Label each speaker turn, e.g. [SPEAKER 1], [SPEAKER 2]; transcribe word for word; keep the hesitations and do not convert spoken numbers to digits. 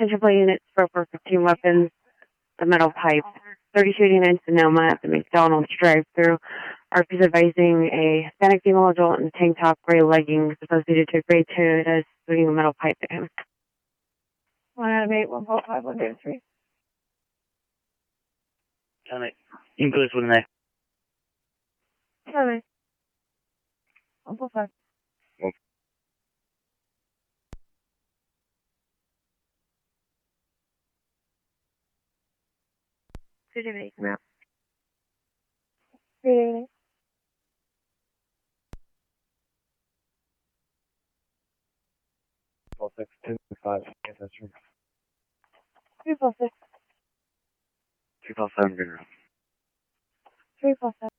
[SPEAKER 1] triple units for for fifteen weapons, the metal pipe. thirty-two eighty-nine Sonoma at the McDonald's drive-thru. A R P is advising a Hispanic female adult in tank top, gray leggings associated to a gray Toyota swinging a metal pipe at him.
[SPEAKER 2] One out of eight, one four five, one two three.
[SPEAKER 3] Tell me. English with an A.
[SPEAKER 2] Tell me. One four five.
[SPEAKER 3] One.
[SPEAKER 2] Good evening, ma'am. Good evening.
[SPEAKER 4] Four six two five. Yes, that's true.
[SPEAKER 2] Three four six.
[SPEAKER 3] Two four seven, good.
[SPEAKER 2] Three four seven.